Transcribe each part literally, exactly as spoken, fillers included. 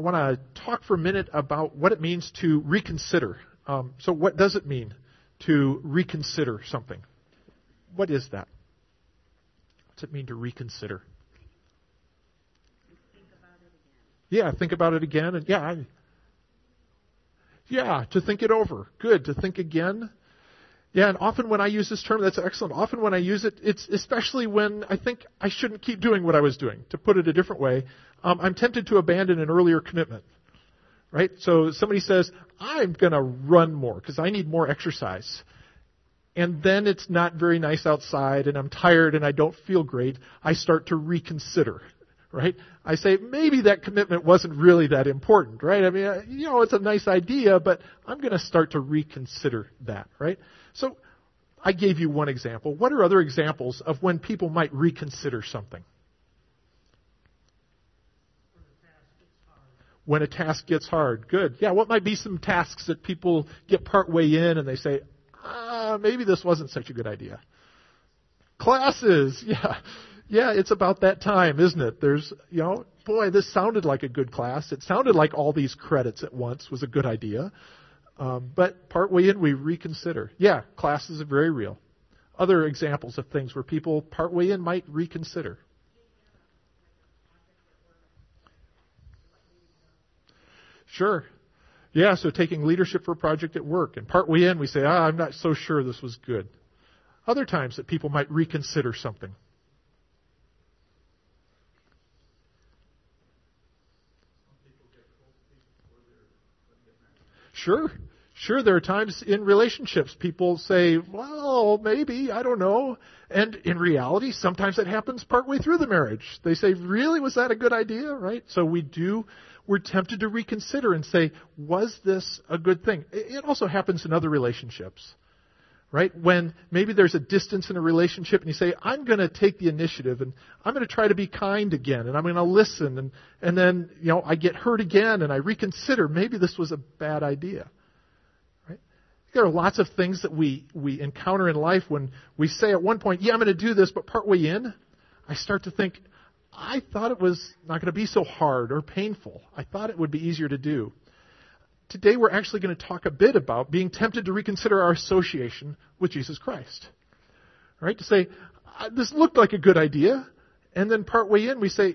want to talk for a minute about what it means to reconsider. Um, so what does it mean to reconsider something? What is that? What's it mean to reconsider? Think about it again. Yeah, think about it again. And yeah, I, yeah, to think it over. Good, to think again. Yeah, and often when I use this term, that's excellent. Often when I use it, it's especially when I think I shouldn't keep doing what I was doing. To put it a different way, um, I'm tempted to abandon an earlier commitment. Right? So somebody says, I'm going to run more because I need more exercise. And then it's not very nice outside and I'm tired and I don't feel great. I start to reconsider. Right? I say, maybe that commitment wasn't really that important. Right? I mean, you know, it's a nice idea, but I'm going to start to reconsider that. Right? So I gave you one example. What are other examples of when people might reconsider something? When a task gets hard. Good. Yeah, what might be some tasks that people get partway in and they say, ah, maybe this wasn't such a good idea? Classes. Yeah. Yeah, it's about that time, isn't it? There's, you know, boy, this sounded like a good class. It sounded like all these credits at once was a good idea. Um, but partway in, we reconsider. Yeah, classes are very real. Other examples of things where people partway in might reconsider. Sure. Yeah, so taking leadership for a project at work. And partway in, we say, ah, I'm not so sure this was good. Other times that people might reconsider something. Sure. Sure, there are times in relationships people say, well, maybe, I don't know. And in reality, sometimes it happens partway through the marriage. They say, really, was that a good idea? Right? So we do, we're tempted to reconsider and say, was this a good thing? It also happens in other relationships. Right? When maybe there's a distance in a relationship and you say, I'm going to take the initiative and I'm going to try to be kind again and I'm going to listen and, and then, you know, I get hurt again and I reconsider. Maybe this was a bad idea. Right? There are lots of things that we, we encounter in life when we say at one point, yeah, I'm going to do this, but partway in, I start to think, I thought it was not going to be so hard or painful. I thought it would be easier to do. Today we're actually going to talk a bit about being tempted to reconsider our association with Jesus Christ. Right? To say, this looked like a good idea, and then partway in we say,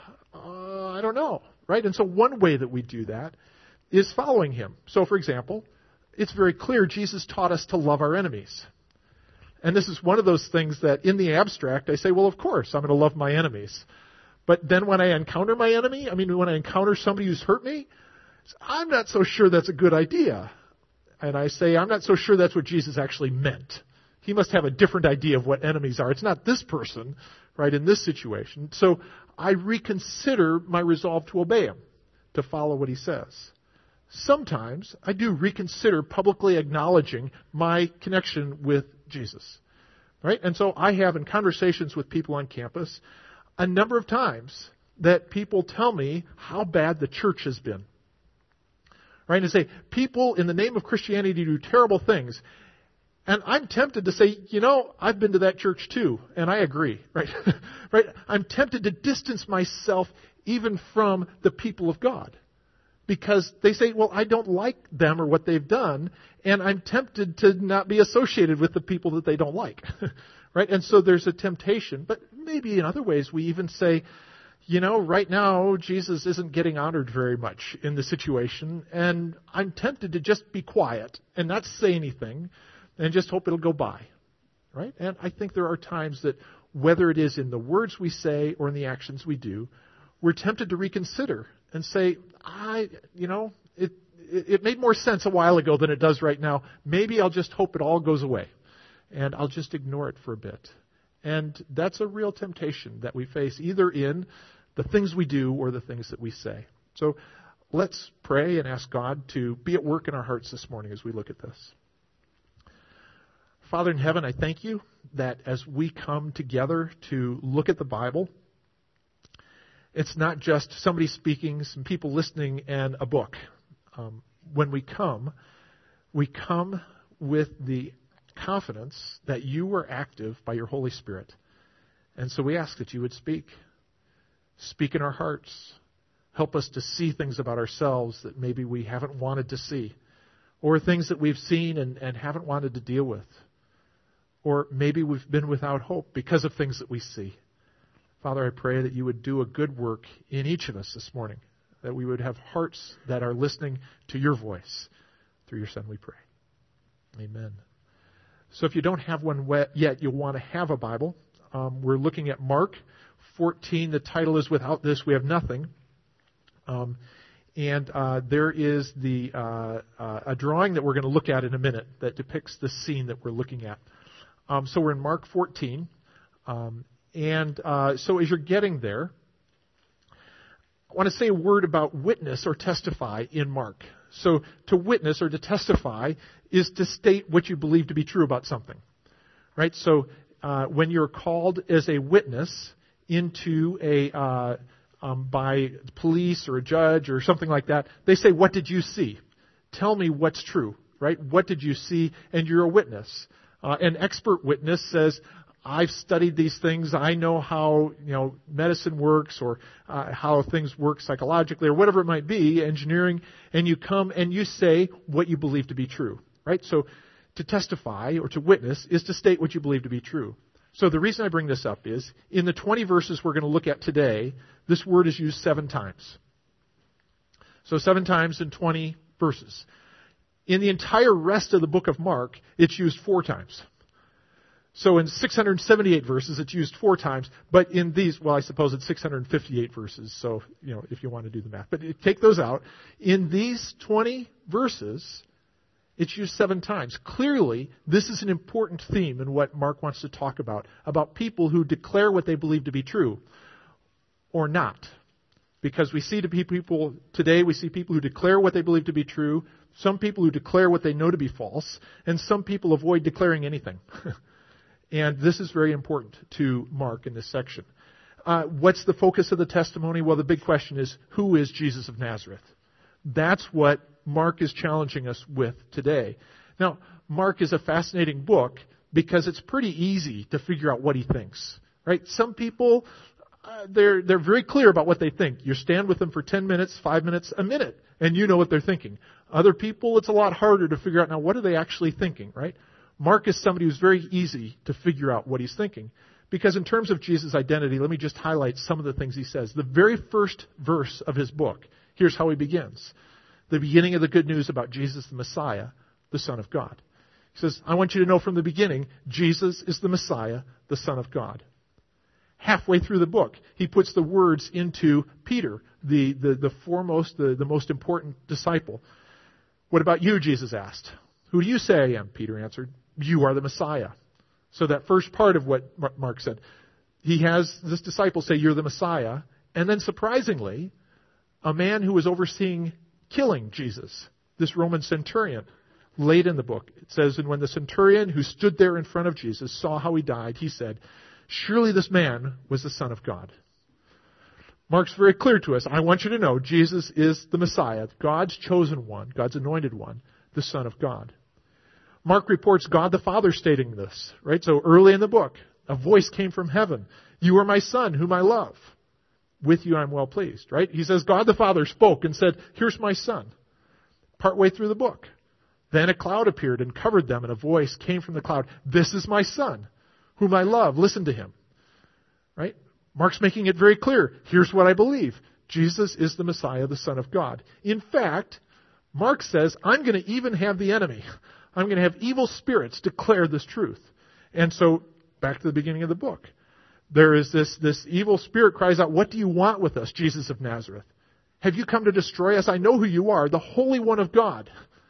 uh, I don't know. Right? And so one way that we do that is following Him. So for example, it's very clear Jesus taught us to love our enemies. And this is one of those things that in the abstract I say, well, of course, I'm going to love my enemies. But then when I encounter my enemy, I mean, when I encounter somebody who's hurt me, I'm not so sure that's a good idea. And I say, I'm not so sure that's what Jesus actually meant. He must have a different idea of what enemies are. It's not this person, right, in this situation. So I reconsider my resolve to obey Him, to follow what He says. Sometimes I do reconsider publicly acknowledging my connection with Jesus. Right? And so I have in conversations with people on campus a number of times that people tell me how bad the church has been. Right? And say, people in the name of Christianity do terrible things. And I'm tempted to say, you know, I've been to that church too, and I agree. Right? Right? I'm tempted to distance myself even from the people of God. Because they say, well, I don't like them or what they've done, and I'm tempted to not be associated with the people that they don't like. Right? And so there's a temptation. But maybe in other ways we even say, you know, right now, Jesus isn't getting honored very much in the situation, and I'm tempted to just be quiet and not say anything and just hope it'll go by, right? And I think there are times that whether it is in the words we say or in the actions we do, we're tempted to reconsider and say, I, you know, it, it, it made more sense a while ago than it does right now. Maybe I'll just hope it all goes away, and I'll just ignore it for a bit. And that's a real temptation that we face either in the things we do or the things that we say. So let's pray and ask God to be at work in our hearts this morning as we look at this. Father in heaven, I thank you that as we come together to look at the Bible, it's not just somebody speaking, some people listening, and a book. Um, when we come, we come with the confidence that you are active by your Holy Spirit. And so we ask that you would speak. Speak in our hearts. Help us to see things about ourselves that maybe we haven't wanted to see, or things that we've seen and, and haven't wanted to deal with. Or maybe we've been without hope because of things that we see. Father, I pray that you would do a good work in each of us this morning, that we would have hearts that are listening to your voice. Through your Son we pray. Amen. So if you don't have one yet, you'll want to have a Bible. Um, we're looking at Mark fourteen. The title is Without This We Have Nothing. Um, and uh, there is the uh, uh, a drawing that we're going to look at in a minute that depicts the scene that we're looking at. Um, so we're in Mark fourteen. Um, and uh, so as you're getting there, I want to say a word about witness or testify in Mark. So to witness or to testify is to state what you believe to be true about something. Right? So uh, when you're called as a witness into a uh, um, by police or a judge or something like that, they say, what did you see? Tell me what's true. Right? What did you see? And you're a witness. Uh, an expert witness says, I've studied these things. I know how, you know, medicine works, or uh, how things work psychologically, or whatever it might be, engineering, and you come and you say what you believe to be true, right? So to testify or to witness is to state what you believe to be true. So the reason I bring this up is, in the twenty verses we're going to look at today, this word is used seven times. So seven times in twenty verses. In the entire rest of the book of Mark, it's used four times. So in six hundred seventy-eight verses, it's used four times. But in these, well, I suppose it's six hundred fifty-eight verses. So, you know, if you want to do the math. But take those out. In these twenty verses, it's used seven times. Clearly, this is an important theme in what Mark wants to talk about. About people who declare what they believe to be true. Or not. Because we see to people today, we see people who declare what they believe to be true. Some people who declare what they know to be false. And some people avoid declaring anything. And this is very important to Mark in this section. Uh, what's the focus of the testimony? Well, the big question is, who is Jesus of Nazareth? That's what Mark is challenging us with today. Now, Mark is a fascinating book because it's pretty easy to figure out what he thinks. Right? Some people, uh, they're they're very clear about what they think. You stand with them for ten minutes, five minutes, a minute, and you know what they're thinking. Other people, it's a lot harder to figure out, now, what are they actually thinking, right? Mark is somebody who's very easy to figure out what he's thinking. Because in terms of Jesus' identity, let me just highlight some of the things he says. The very first verse of his book, here's how he begins. The beginning of the good news about Jesus the Messiah, the Son of God. He says, I want you to know from the beginning, Jesus is the Messiah, the Son of God. Halfway through the book, he puts the words into Peter, the, the, the foremost, the, the most important disciple. What about you, Jesus asked. Who do you say I am? Peter answered. You are the Messiah. So that first part of what Mark said, he has this disciple say, you're the Messiah. And then surprisingly, a man who was overseeing killing Jesus, this Roman centurion, late in the book, it says, and when the centurion who stood there in front of Jesus saw how he died, he said, surely this man was the Son of God. Mark's very clear to us. I want you to know Jesus is the Messiah, God's chosen one, God's anointed one, the Son of God. Mark reports God the Father stating this, right? So early in the book, a voice came from heaven. You are my Son, whom I love. With you I'm well pleased, right? He says God the Father spoke and said, here's my Son. Partway through the book. Then a cloud appeared and covered them, and a voice came from the cloud. This is my Son, whom I love. Listen to him. Right? Mark's making it very clear. Here's what I believe. Jesus is the Messiah, the Son of God. In fact, Mark says, I'm going to even have the enemy. I'm going to have evil spirits declare this truth. And so, back to the beginning of the book. There is this, this evil spirit cries out, what do you want with us, Jesus of Nazareth? Have you come to destroy us? I know who you are, the Holy One of God.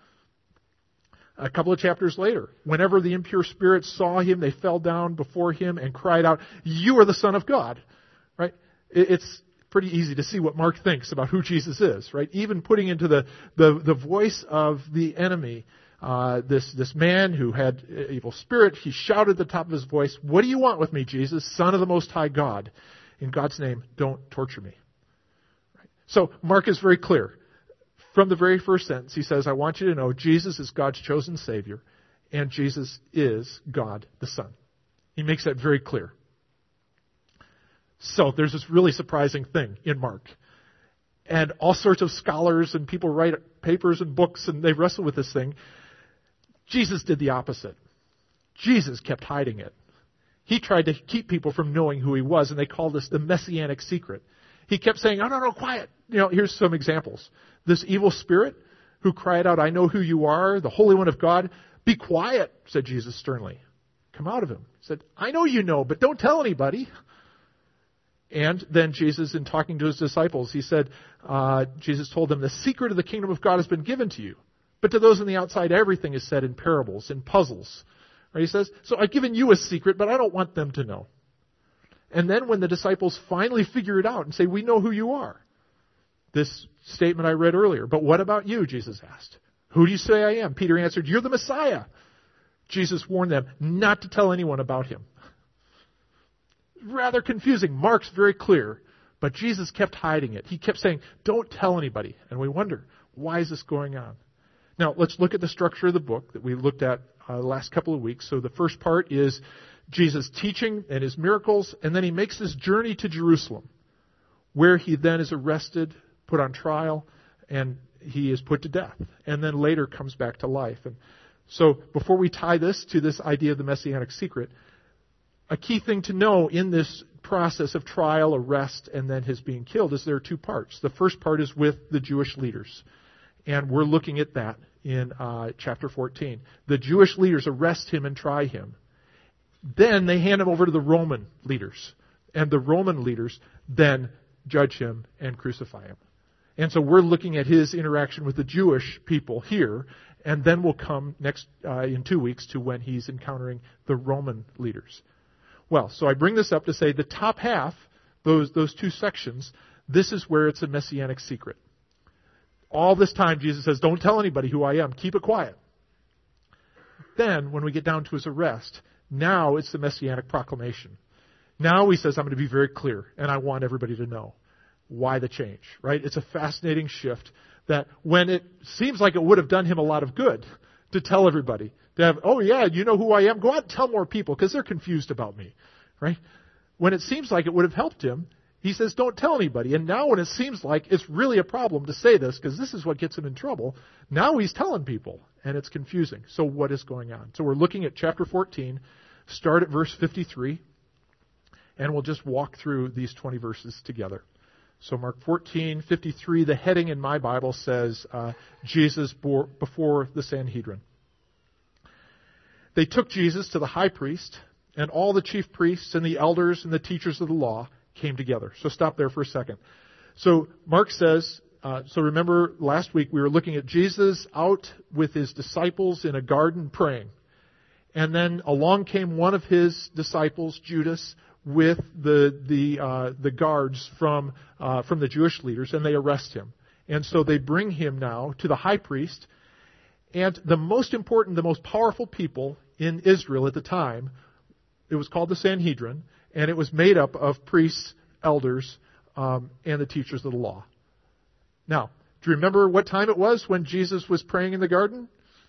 A couple of chapters later, whenever the impure spirits saw him, they fell down before him and cried out, you are the Son of God. Right? It's pretty easy to see what Mark thinks about who Jesus is, right? Even putting into the, the, the voice of the enemy, uh, this, this man who had evil spirit, he shouted at the top of his voice, what do you want with me, Jesus, Son of the Most High God? In God's name, don't torture me. Right? So Mark is very clear. From the very first sentence, he says, I want you to know Jesus is God's chosen Savior, and Jesus is God the Son. He makes that very clear. So there's this really surprising thing in Mark. and all sorts of scholars and people write papers and books and they wrestle with this thing. Jesus did the opposite. Jesus kept hiding it. He tried to keep people from knowing who he was, and they called this the messianic secret. He kept saying, oh, no, no, quiet. You know, here's some examples. This evil spirit who cried out, I know who you are, the Holy One of God. Be quiet, said Jesus sternly. Come out of him. He said, I know you know, but don't tell anybody. And then Jesus, in talking to his disciples, he said, uh, Jesus told them, the secret of the kingdom of God has been given to you. But to those on the outside, everything is said in parables, in puzzles. Right? He says, so I've given you a secret, but I don't want them to know. And then when the disciples finally figure it out and say, we know who you are. This statement I read earlier. But what about you, Jesus asked. Who do you say I am? Peter answered, you're the Messiah. Jesus warned them not to tell anyone about him. Rather confusing. Mark's very clear, but Jesus kept hiding it. He kept saying, don't tell anybody. And we wonder, why is this going on? Now, let's look at the structure of the book that we looked at uh, the last couple of weeks. So the first part is Jesus' teaching and his miracles, and then he makes this journey to Jerusalem, where he then is arrested, put on trial, and he is put to death, and then later comes back to life. And so before we tie this to this idea of the messianic secret, a key thing to know in this process of trial, arrest, and then his being killed is there are two parts. The first part is with the Jewish leaders. And we're looking at that in uh, chapter fourteen. The Jewish leaders arrest him and try him. Then they hand him over to the Roman leaders. And the Roman leaders then judge him and crucify him. And so we're looking at his interaction with the Jewish people here. And then we'll come next uh, in two weeks to when he's encountering the Roman leaders. Well, so I bring this up to say the top half, those those two sections, this is where it's a messianic secret. All this time, Jesus says, don't tell anybody who I am. Keep it quiet. Then, when we get down to his arrest, now it's the messianic proclamation. Now he says, I'm going to be very clear, and I want everybody to know. Why the change, right? It's a fascinating shift that when it seems like it would have done him a lot of good to tell everybody, to have, oh yeah, you know who I am, go out and tell more people because they're confused about me, right? When it seems like it would have helped him, he says, don't tell anybody. And now when it seems like it's really a problem to say this, because this is what gets him in trouble, now he's telling people, and it's confusing. So what is going on? So we're looking at chapter fourteen, start at verse fifty-three, and we'll just walk through these twenty verses together. So Mark fourteen fifty-three, the heading in my Bible says, uh, Jesus bore before the Sanhedrin. They took Jesus to the high priest, and all the chief priests and the elders and the teachers of the law came together. So stop there for a second. So Mark says, uh, so remember last week we were looking at Jesus out with his disciples in a garden praying. And then along came one of his disciples, Judas, with the the uh, the guards from uh, from the Jewish leaders, and they arrest him. And so they bring him now to the high priest. And the most important, the most powerful people in Israel at the time, it was called the Sanhedrin, and it was made up of priests, elders, um, and the teachers of the law. Now, do you remember what time it was when Jesus was praying in the garden?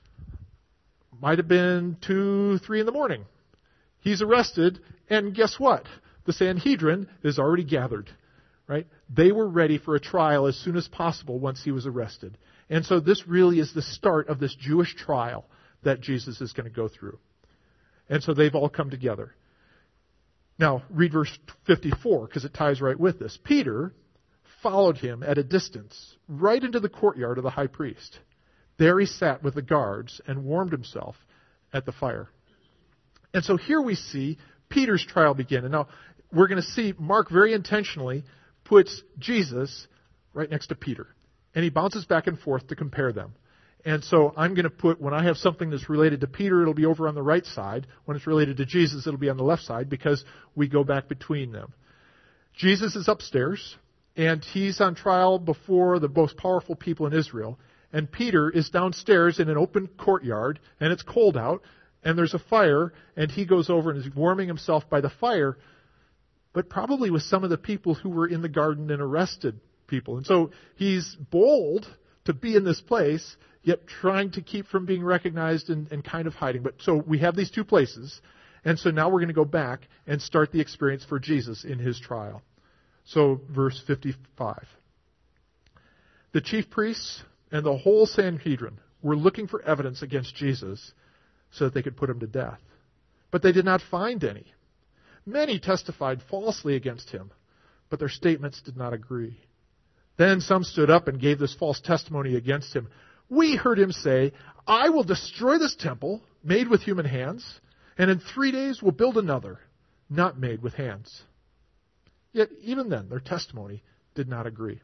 Might have been two, three in the morning. He's arrested, and guess what? The Sanhedrin is already gathered, right? They were ready for a trial as soon as possible once he was arrested. And so this really is the start of this Jewish trial that Jesus is going to go through. And so they've all come together. Now, read verse fifty-four, because it ties right with this. Peter followed him at a distance, right into the courtyard of the high priest. There he sat with the guards and warmed himself at the fire. And so here we see Peter's trial begin. And now we're going to see Mark very intentionally puts Jesus right next to Peter. And he bounces back and forth to compare them. And so I'm going to put, when I have something that's related to Peter, it'll be over on the right side. When it's related to Jesus, it'll be on the left side because we go back between them. Jesus is upstairs, and he's on trial before the most powerful people in Israel. And Peter is downstairs in an open courtyard, and it's cold out, and there's a fire, and he goes over and is warming himself by the fire, but probably with some of the people who were in the garden and arrested people. And so he's bold to be in this place, yet trying to keep from being recognized and, and kind of hiding. But so we have these two places, and so now we're going to go back and start the experience for Jesus in his trial. So verse fifty-five. The chief priests and the whole Sanhedrin were looking for evidence against Jesus so that they could put him to death. But they did not find any. Many testified falsely against him, but their statements did not agree. Then some stood up and gave this false testimony against him. We heard him say, I will destroy this temple made with human hands, and in three days will build another, not made with hands. Yet even then, their testimony did not agree.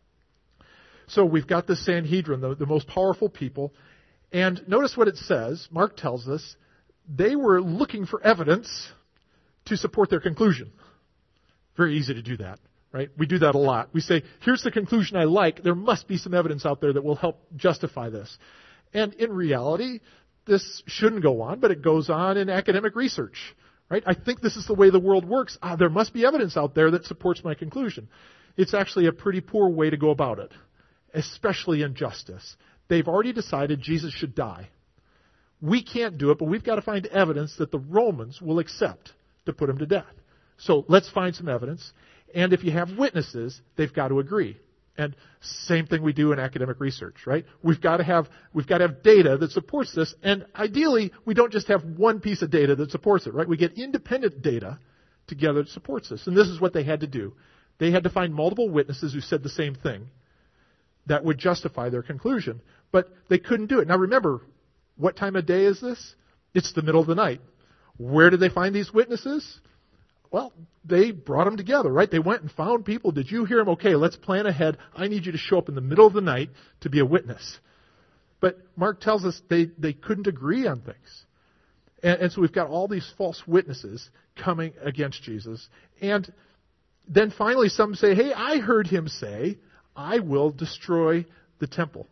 So we've got the Sanhedrin, the, the most powerful people, and notice what it says. Mark tells us they were looking for evidence to support their conclusion. Very easy to do that, right? We do that a lot. We say, here's the conclusion I like. There must be some evidence out there that will help justify this. And in reality, this shouldn't go on, but it goes on in academic research, right? I think this is the way the world works. Ah, there must be evidence out there that supports my conclusion. It's actually a pretty poor way to go about it, especially in justice. They've already decided Jesus should die. We can't do it, but we've got to find evidence that the Romans will accept to put him to death. So let's find some evidence. And if you have witnesses, they've got to agree. And same thing we do in academic research, right? We've got to have, we've got to have data that supports this. And ideally, we don't just have one piece of data that supports it, right? We get independent data together that supports this. And this is what they had to do. They had to find multiple witnesses who said the same thing that would justify their conclusion. But they couldn't do it. Now remember, what time of day is this? It's the middle of the night. Where did they find these witnesses? Well, they brought them together, right? They went and found people. Did you hear them? Okay, let's plan ahead. I need you to show up in the middle of the night to be a witness. But Mark tells us they, they couldn't agree on things. And, and so we've got all these false witnesses coming against Jesus. And then finally some say, hey, I heard him say, I will destroy the temple.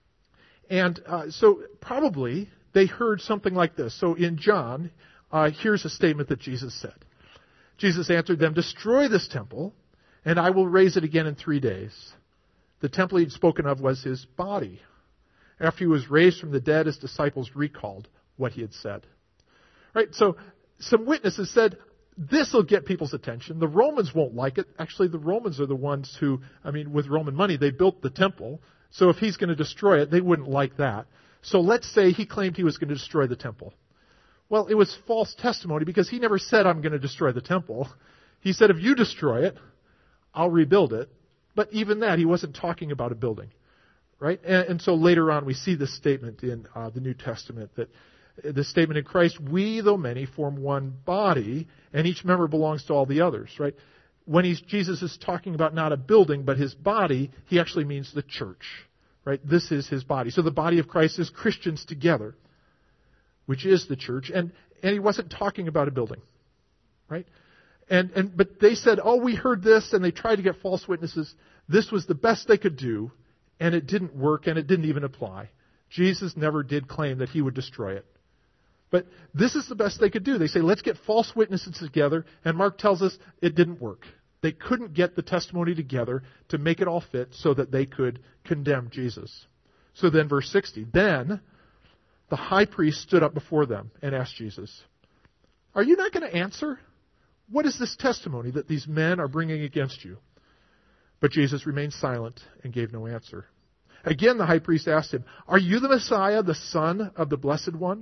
And uh, so probably they heard something like this. So in John, uh, here's a statement that Jesus said. Jesus answered them, destroy this temple, and I will raise it again in three days. The temple he'd spoken of was his body. After he was raised from the dead, his disciples recalled what he had said. Right? So some witnesses said, this will get people's attention. The Romans won't like it. Actually, the Romans are the ones who, I mean, with Roman money, they built the temple. So if he's going to destroy it, they wouldn't like that. So let's say he claimed he was going to destroy the temple. Well, it was false testimony because he never said, I'm going to destroy the temple. He said, if you destroy it, I'll rebuild it. But even that, he wasn't talking about a building. Right? And, and so later on, we see this statement in uh, the New Testament, that the statement in Christ, we, though many, form one body, and each member belongs to all the others. Right? When he's, Jesus is talking about not a building, but his body, he actually means the church. Right? This is his body. So the body of Christ is Christians together, which is the church. And, and he wasn't talking about a building. Right? And, and, but they said, oh, we heard this, and they tried to get false witnesses. This was the best they could do, and it didn't work, and it didn't even apply. Jesus never did claim that he would destroy it. But this is the best they could do. They say, let's get false witnesses together, and Mark tells us it didn't work. They couldn't get the testimony together to make it all fit so that they could condemn Jesus. So then verse sixty, then the high priest stood up before them and asked Jesus, are you not going to answer? What is this testimony that these men are bringing against you? But Jesus remained silent and gave no answer. Again the high priest asked him, are you the Messiah, the Son of the Blessed One?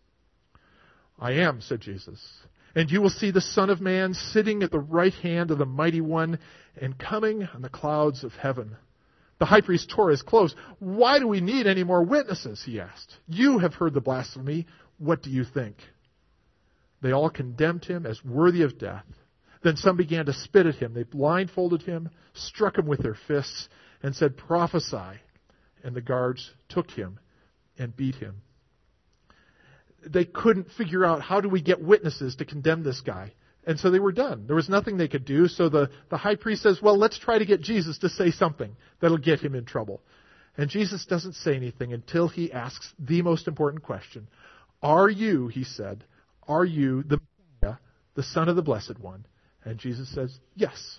I am, said Jesus. And you will see the Son of Man sitting at the right hand of the Mighty One and coming on the clouds of heaven. The high priest tore his clothes. Why do we need any more witnesses? He asked. You have heard the blasphemy. What do you think? They all condemned him as worthy of death. Then some began to spit at him. They blindfolded him, struck him with their fists, and said, prophesy. And the guards took him and beat him. They couldn't figure out, how do we get witnesses to condemn this guy? And so they were done. There was nothing they could do. So the, the high priest says, well, let's try to get Jesus to say something that'll get him in trouble. And Jesus doesn't say anything until he asks the most important question. Are you, he said, are you the Messiah, the Son of the Blessed One? And Jesus says, yes.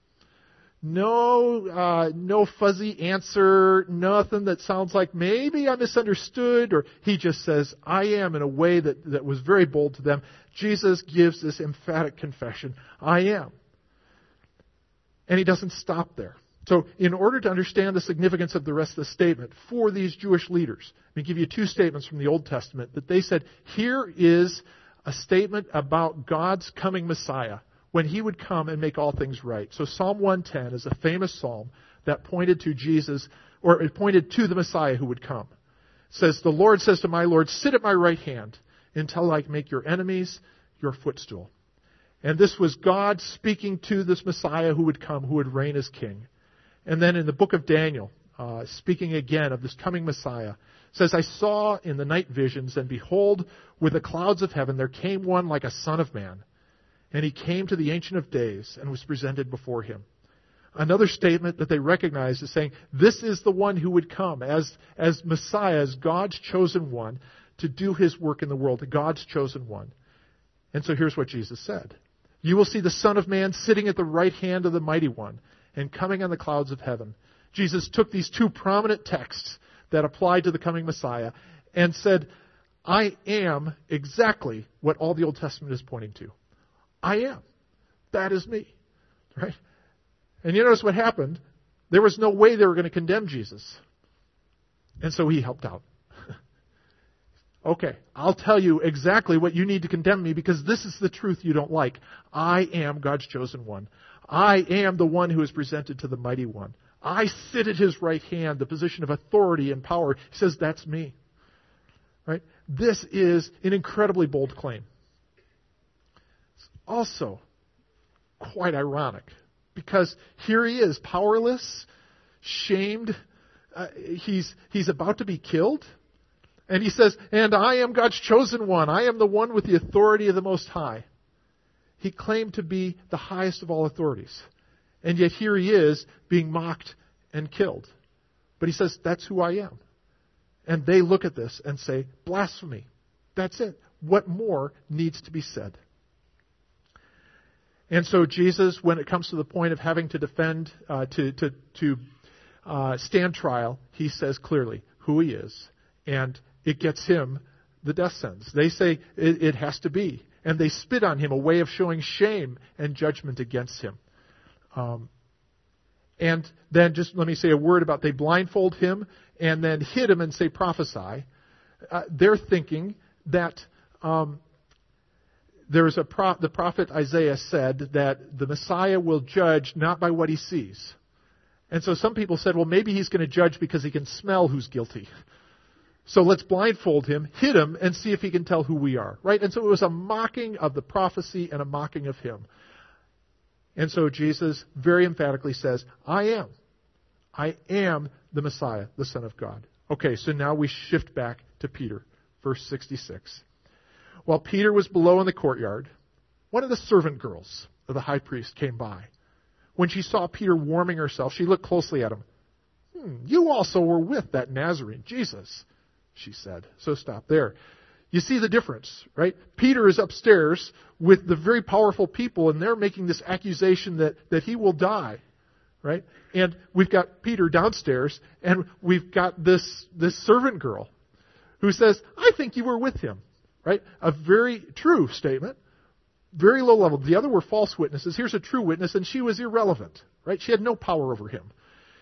No, uh, no fuzzy answer, nothing that sounds like maybe I misunderstood, or he just says, I am, in a way that, that was very bold to them. Jesus gives this emphatic confession, I am. And he doesn't stop there. So in order to understand the significance of the rest of the statement for these Jewish leaders, let me give you two statements from the Old Testament that they said, here is a statement about God's coming Messiah, when he would come and make all things right. So Psalm one ten is a famous psalm that pointed to Jesus, or it pointed to the Messiah who would come. It says, the Lord says to my Lord, sit at my right hand until I make your enemies your footstool. And this was God speaking to this Messiah who would come, who would reign as king. And then in the book of Daniel, uh, speaking again of this coming Messiah, says, I saw in the night visions, and behold, with the clouds of heaven there came one like a son of man. And he came to the Ancient of Days and was presented before him. Another statement that they recognize is saying, this is the one who would come as, as Messiah, as God's chosen one, to do his work in the world, God's chosen one. And so here's what Jesus said. You will see the Son of Man sitting at the right hand of the Mighty One and coming on the clouds of heaven. Jesus took these two prominent texts that applied to the coming Messiah and said, I am exactly what all the Old Testament is pointing to. I am. That is me. Right? And you notice what happened. There was no way they were going to condemn Jesus. And so he helped out. Okay, I'll tell you exactly what you need to condemn me because this is the truth you don't like. I am God's chosen one. I am the one who is presented to the Mighty One. I sit at his right hand, the position of authority and power. He says, that's me. Right? This is an incredibly bold claim. It's also quite ironic because here he is, powerless, shamed. Uh, he's, he's about to be killed. And he says, and I am God's chosen one. I am the one with the authority of the Most High. He claimed to be the highest of all authorities. And yet here he is being mocked and killed. But he says, that's who I am. And they look at this and say, blasphemy. That's it. What more needs to be said? And so Jesus, when it comes to the point of having to defend, uh, to, to, to uh, stand trial, he says clearly who he is. And it gets him the death sentence. They say it, it has to be. And they spit on him, a way of showing shame and judgment against him. Um, and then just let me say a word about they blindfold him and then hit him and say prophesy. Uh, they're thinking that um, there's a pro- the prophet Isaiah said that the Messiah will judge not by what he sees. And so some people said, well, maybe he's going to judge because he can smell who's guilty. So let's blindfold him, hit him, and see if he can tell who we are. Right? And so it was a mocking of the prophecy and a mocking of him. And so Jesus very emphatically says, I am. I am the Messiah, the Son of God. Okay, so now we shift back to Peter, verse sixty-six. While Peter was below in the courtyard, one of the servant girls of the high priest came by. When she saw Peter warming herself, she looked closely at him. Hmm, you also were with that Nazarene, Jesus, she said. So stop there. You see the difference, right? Peter is upstairs with the very powerful people, and they're making this accusation that, that he will die, right? And we've got Peter downstairs, and we've got this, this servant girl who says, I think you were with him, right? A very true statement, very low level. The other were false witnesses. Here's a true witness, and she was irrelevant, right? She had no power over him.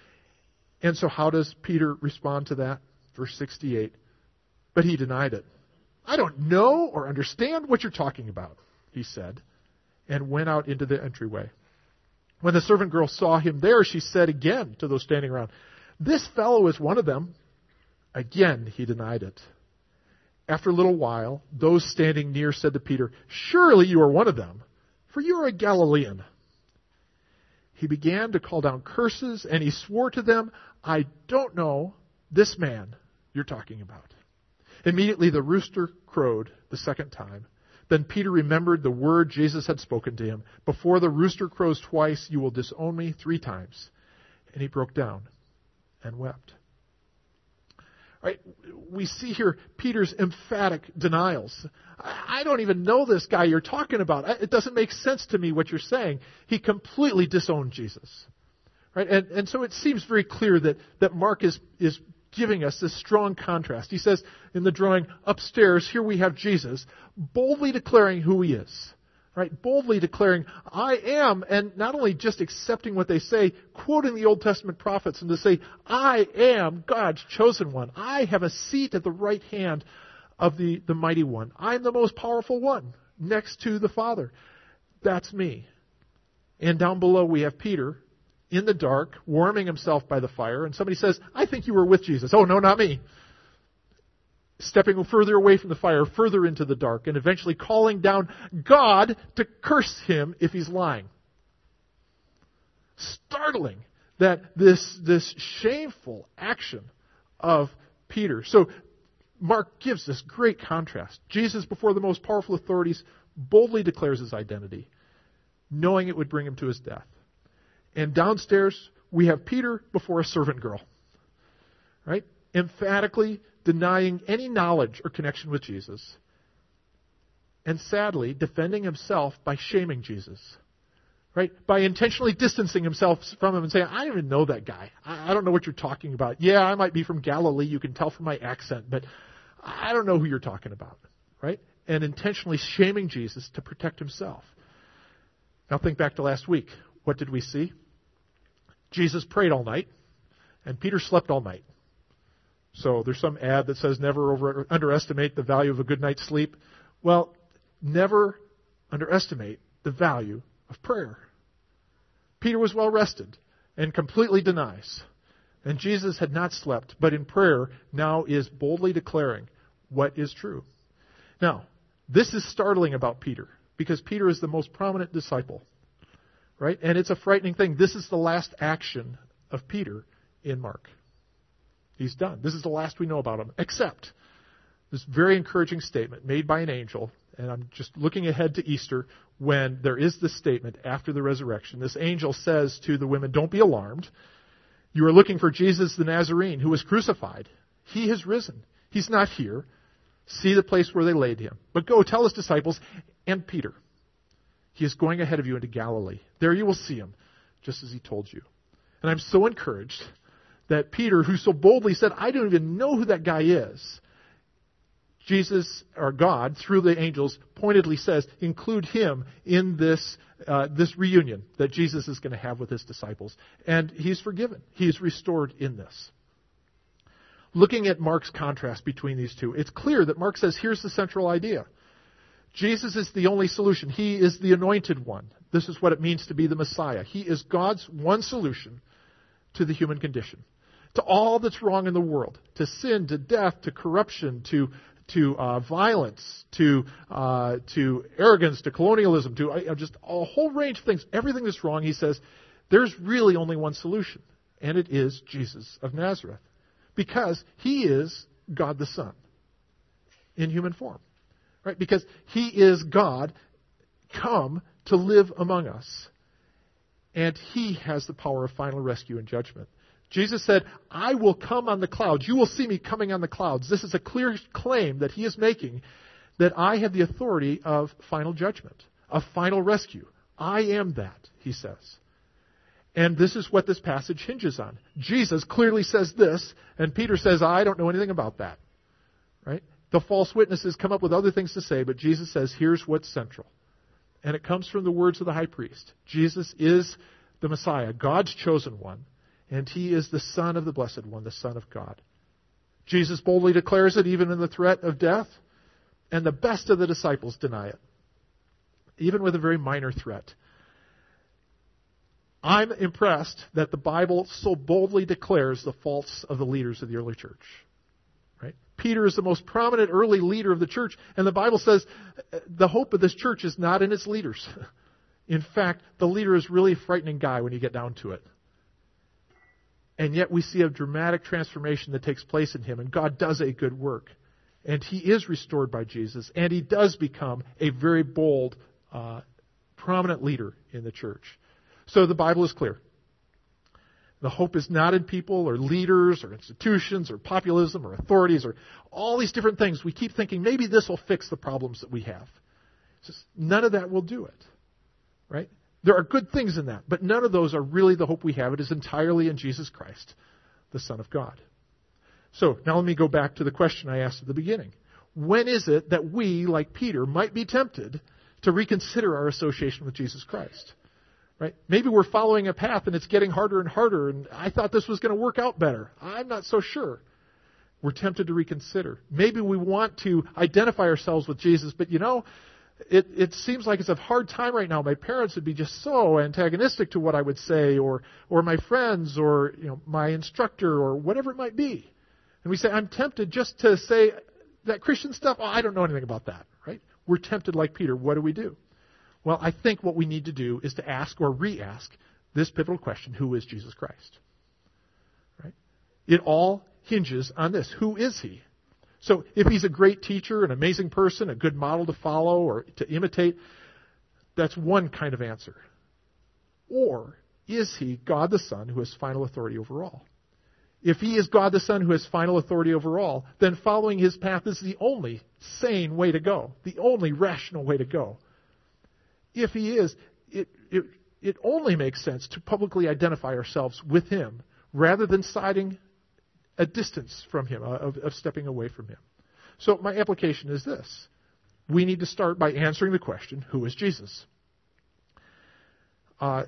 And so how does Peter respond to that? Verse sixty-eight. But he denied it. I don't know or understand what you're talking about, he said, and went out into the entryway. When the servant girl saw him there, she said again to those standing around, this fellow is one of them. Again, he denied it. After a little while, those standing near said to Peter, surely you are one of them, for you are a Galilean. He began to call down curses, and he swore to them, I don't know this man you're talking about. Immediately the rooster crowed the second time. Then Peter remembered the word Jesus had spoken to him. Before the rooster crows twice, you will disown me three times. And he broke down and wept. All right, we see here Peter's emphatic denials. I don't even know this guy you're talking about. It doesn't make sense to me what you're saying. He completely disowned Jesus. Right? And, and so it seems very clear that, that Mark is, is giving us this strong contrast. He says in the drawing upstairs, here we have Jesus boldly declaring who he is. right? Boldly declaring, I am, and not only just accepting what they say, quoting the Old Testament prophets, and to say, I am God's chosen one. I have a seat at the right hand of the, the mighty one. I'm the most powerful one, next to the Father. That's me. And down below we have Peter, in the dark, warming himself by the fire, and somebody says, I think you were with Jesus. Oh, no, not me. Stepping further away from the fire, further into the dark, and eventually calling down God to curse him if he's lying. Startling that this, this shameful action of Peter. So Mark gives this great contrast. Jesus, before the most powerful authorities, boldly declares his identity, knowing it would bring him to his death. And downstairs, we have Peter before a servant girl, right? Emphatically denying any knowledge or connection with Jesus, and sadly defending himself by shaming Jesus, right? By intentionally distancing himself from him and saying, I don't even know that guy. I don't know what you're talking about. Yeah, I might be from Galilee. You can tell from my accent, but I don't know who you're talking about, right? And intentionally shaming Jesus to protect himself. Now think back to last week. What did we see? Jesus prayed all night, and Peter slept all night. So there's some ad that says never over, underestimate the value of a good night's sleep. Well, never underestimate the value of prayer. Peter was well rested and completely denies. And Jesus had not slept, but in prayer now is boldly declaring what is true. Now, this is startling about Peter, because Peter is the most prominent disciple, right? And it's a frightening thing. This is the last action of Peter in Mark. He's done. This is the last we know about him, except this very encouraging statement made by an angel. And I'm just looking ahead to Easter when there is this statement after the resurrection. This angel says to the women, don't be alarmed. You are looking for Jesus the Nazarene who was crucified. He has risen. He's not here. See the place where they laid him. But go tell his disciples and Peter. He is going ahead of you into Galilee. There you will see him, just as he told you. And I'm so encouraged that Peter, who so boldly said, I don't even know who that guy is, Jesus, or God, through the angels, pointedly says, include him in this uh, this reunion that Jesus is going to have with his disciples. And he's forgiven. He's restored in this. Looking at Mark's contrast between these two, it's clear that Mark says, here's the central idea. Jesus is the only solution. He is the anointed one. This is what it means to be the Messiah. He is God's one solution to the human condition, to all that's wrong in the world, to sin, to death, to corruption, to to uh, violence, to uh, to arrogance, to colonialism, to uh, just a whole range of things. Everything that's wrong, he says, there's really only one solution, and it is Jesus of Nazareth, because he is God the Son in human form, right? Because he is God come to live among us, and he has the power of final rescue and judgment. Jesus said, I will come on the clouds. You will see me coming on the clouds. This is a clear claim that he is making, that I have the authority of final judgment, of final rescue. I am that, he says. And this is what this passage hinges on. Jesus clearly says this, and Peter says, I don't know anything about that. Right? The false witnesses come up with other things to say, but Jesus says, here's what's central. And it comes from the words of the high priest. Jesus is the Messiah, God's chosen one. And he is the Son of the Blessed One, the Son of God. Jesus boldly declares it even in the threat of death. And the best of the disciples deny it, even with a very minor threat. I'm impressed that the Bible so boldly declares the faults of the leaders of the early church. Right? Peter is the most prominent early leader of the church. And the Bible says the hope of this church is not in its leaders. In fact, the leader is really a frightening guy when you get down to it. And yet we see a dramatic transformation that takes place in him, and God does a good work. And he is restored by Jesus, and he does become a very bold, uh, prominent leader in the church. So the Bible is clear. The hope is not in people or leaders or institutions or populism or authorities or all these different things. We keep thinking maybe this will fix the problems that we have. It's just, none of that will do it. Right? There are good things in that, but none of those are really the hope we have. It is entirely in Jesus Christ, the Son of God. So, now let me go back to the question I asked at the beginning. When is it that we, like Peter, might be tempted to reconsider our association with Jesus Christ. Right? Maybe we're following a path and it's getting harder and harder, and I thought this was going to work out better. I'm not so sure. We're tempted to reconsider. Maybe we want to identify ourselves with Jesus, but you know, it, it seems like it's a hard time right now. My parents would be just so antagonistic to what I would say, or or my friends, or you know, my instructor, or whatever it might be. And we say, I'm tempted just to say that Christian stuff, oh, I don't know anything about that. Right? We're tempted like Peter. What do we do? Well, I think what we need to do is to ask or re-ask this pivotal question: who is Jesus Christ? Right? It all hinges on this. Who is He? So if He's a great teacher, an amazing person, a good model to follow or to imitate, that's one kind of answer. Or is He God the Son who has final authority over all? If He is God the Son who has final authority over all, then following His path is the only sane way to go, the only rational way to go. If He is, it, it, it only makes sense to publicly identify ourselves with Him rather than siding a distance from Him, of, of stepping away from Him. So my application is this. We need to start by answering the question, who is Jesus? Uh,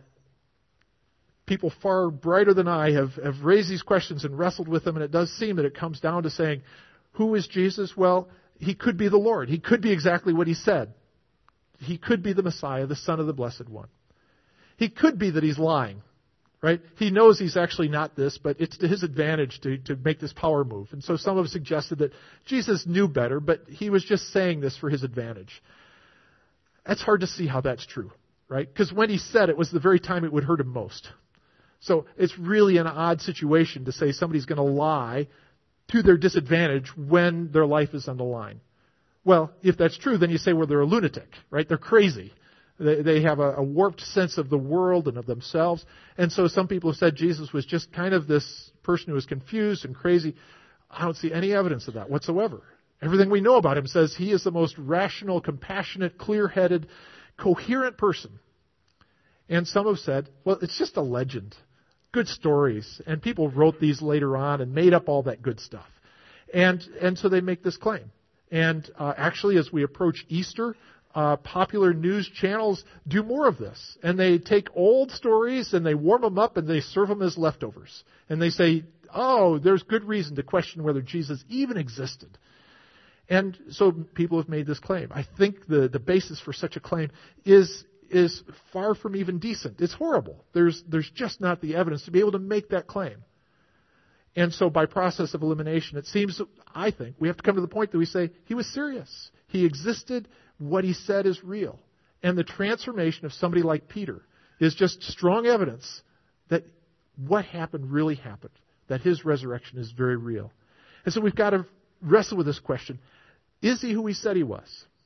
people far brighter than I have, have raised these questions and wrestled with them, and it does seem that it comes down to saying, who is Jesus? Well, He could be the Lord. He could be exactly what He said. He could be the Messiah, the Son of the Blessed One. He could be that He's lying. Right? He knows He's actually not this, but it's to His advantage to, to make this power move. And so some have suggested that Jesus knew better, but He was just saying this for His advantage. That's hard to see how that's true, right? Because when He said it was the very time it would hurt Him most. So it's really an odd situation to say somebody's going to lie to their disadvantage when their life is on the line. Well, if that's true, then you say, well, they're a lunatic, right? They're crazy. They, they have a, a warped sense of the world and of themselves. And so some people have said Jesus was just kind of this person who was confused and crazy. I don't see any evidence of that whatsoever. Everything we know about Him says He is the most rational, compassionate, clear-headed, coherent person. And some have said, well, it's just a legend. Good stories. And people wrote these later on and made up all that good stuff. And, and so they make this claim. And uh, actually, as we approach Easter, Uh, popular news channels do more of this. And they take old stories and they warm them up and they serve them as leftovers. And they say, oh, there's good reason to question whether Jesus even existed. And so people have made this claim. I think the, the basis for such a claim is is far from even decent. It's horrible. There's there's just not the evidence to be able to make that claim. And so by process of elimination, it seems, I think, we have to come to the point that we say, He was serious. He existed. What He said is real. And the transformation of somebody like Peter is just strong evidence that what happened really happened, that His resurrection is very real. And so we've got to wrestle with this question. Is He who He said He was?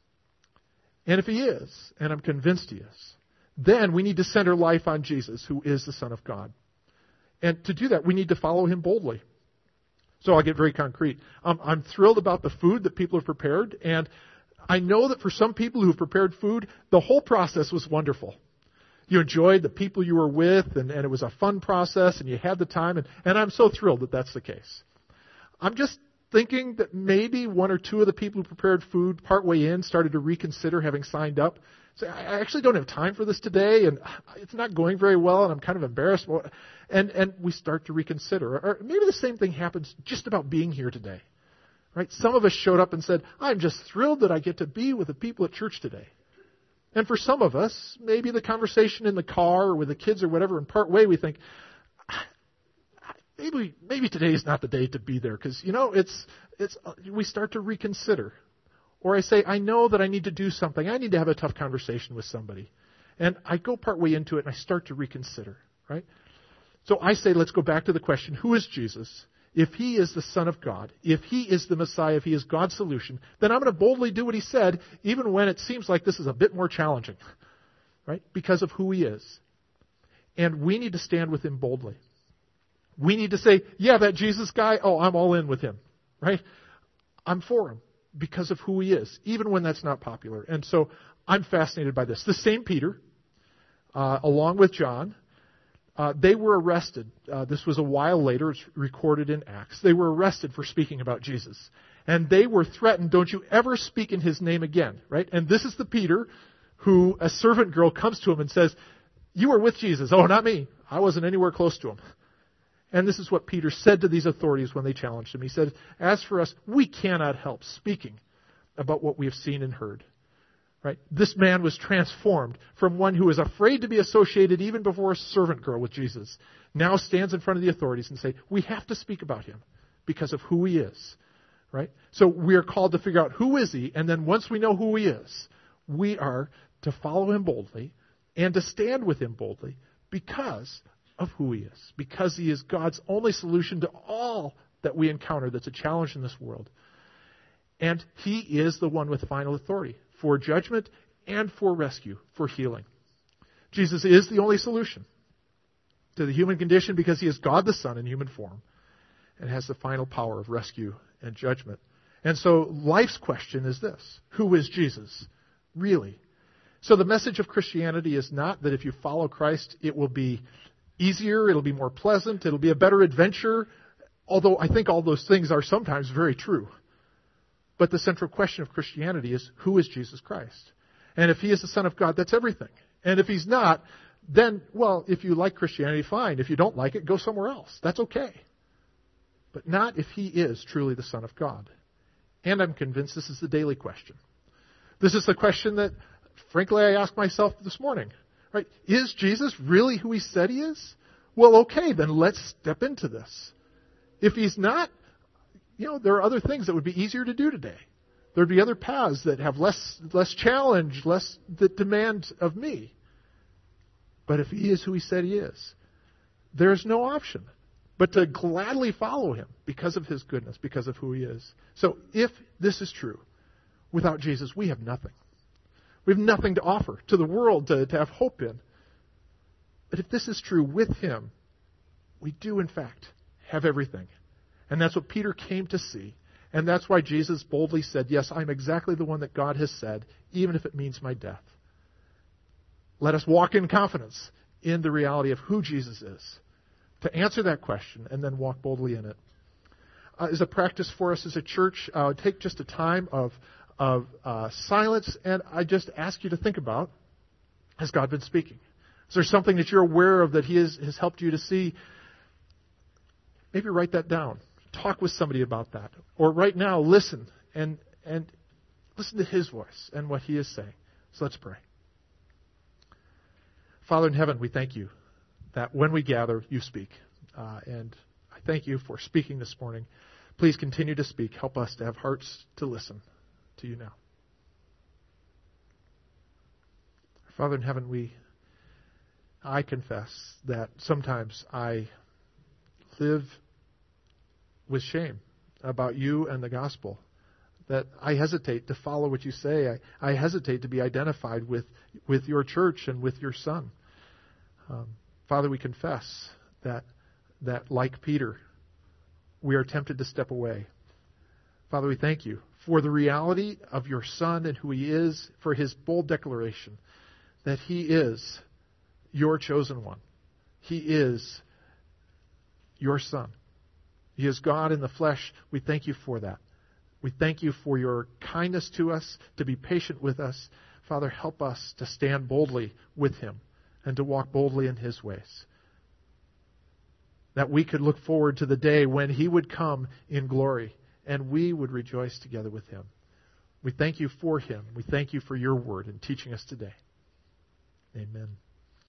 And if He is, and I'm convinced He is, then we need to center life on Jesus, who is the Son of God. And to do that, we need to follow Him boldly. So I'll get very concrete. Um, I'm thrilled about the food that people have prepared, and I know that for some people who have prepared food, the whole process was wonderful. You enjoyed the people you were with, and, and it was a fun process, and you had the time, and, and I'm so thrilled that that's the case. I'm just thinking that maybe one or two of the people who prepared food partway in started to reconsider having signed up. Say, I actually don't have time for this today, and it's not going very well, and I'm kind of embarrassed. And, and we start to reconsider. Or maybe the same thing happens just about being here today. Right? Some of us showed up and said, I'm just thrilled that I get to be with the people at church today. And for some of us, maybe the conversation in the car or with the kids or whatever, and part way we think, maybe maybe today is not the day to be there because, you know, it's it's we start to reconsider. Or I say, I know that I need to do something. I need to have a tough conversation with somebody. And I go part way into it and I start to reconsider. Right? So I say, let's go back to the question, who is Jesus? If He is the Son of God, if He is the Messiah, if He is God's solution, then I'm going to boldly do what He said, even when it seems like this is a bit more challenging, right? Because of who He is. And we need to stand with Him boldly. We need to say, yeah, that Jesus guy, oh, I'm all in with Him, right? I'm for Him because of who He is, even when that's not popular. And so I'm fascinated by this. The same Peter, uh, along with John, Uh, they were arrested. Uh, this was a while later. It's recorded in Acts. They were arrested for speaking about Jesus. And they were threatened, don't you ever speak in His name again, right? And this is the Peter who a servant girl comes to him and says, "You were with Jesus." "Oh, not me. I wasn't anywhere close to him." And this is what Peter said to these authorities when they challenged him. He said, "As for us, we cannot help speaking about what we have seen and heard." Right? This man was transformed from one who was afraid to be associated even before a servant girl with Jesus. Now stands in front of the authorities and say, we have to speak about him because of who he is. Right? So we are called to figure out who is he, and then once we know who he is, we are to follow him boldly and to stand with him boldly because of who he is. Because he is God's only solution to all that we encounter that's a challenge in this world. And he is the one with final authority for judgment and for rescue, for healing. Jesus is the only solution to the human condition because he is God the Son in human form and has the final power of rescue and judgment. And so life's question is this: who is Jesus, really? So the message of Christianity is not that if you follow Christ, it will be easier, it'll be more pleasant, it'll be a better adventure, although I think all those things are sometimes very true. But the central question of Christianity is, who is Jesus Christ? And if he is the Son of God, that's everything. And if he's not, then, well, if you like Christianity, fine. If you don't like it, go somewhere else. That's okay. But not if he is truly the Son of God. And I'm convinced this is the daily question. This is the question that, frankly, I asked myself this morning. Right? Is Jesus really who he said he is? Well, okay, then let's step into this. If he's not, you know, there are other things that would be easier to do today. There'd be other paths that have less less challenge, less that demand of me. But if he is who he said he is, there's no option but to gladly follow him because of his goodness, because of who he is. So if this is true, without Jesus, we have nothing. We have nothing to offer to the world to, to have hope in. But if this is true with him, we do, in fact, have everything. And that's what Peter came to see. And that's why Jesus boldly said, yes, I'm exactly the one that God has said, even if it means my death. Let us walk in confidence in the reality of who Jesus is, to answer that question and then walk boldly in it. Uh, as a practice for us as a church, uh, take just a time of, of uh, silence, and I just ask you to think about, has God been speaking? Is there something that you're aware of that he has, has helped you to see? Maybe write that down. Talk with somebody about that. Or right now, listen and and listen to his voice and what he is saying. So let's pray. Father in heaven, we thank you that when we gather, you speak. Uh, and I thank you for speaking this morning. Please continue to speak. Help us to have hearts to listen to you now. Father in heaven, we, I confess that sometimes I live with shame about you and the gospel, that I hesitate to follow what you say. I, I hesitate to be identified with, with your church and with your Son. Um, Father, we confess that, that, like Peter, we are tempted to step away. Father, we thank you for the reality of your Son and who he is, for his bold declaration that he is your chosen one. He is your Son. He is God in the flesh. We thank you for that. We thank you for your kindness to us, to be patient with us. Father, help us to stand boldly with him and to walk boldly in his ways. That we could look forward to the day when he would come in glory and we would rejoice together with him. We thank you for him. We thank you for your word and teaching us today. Amen.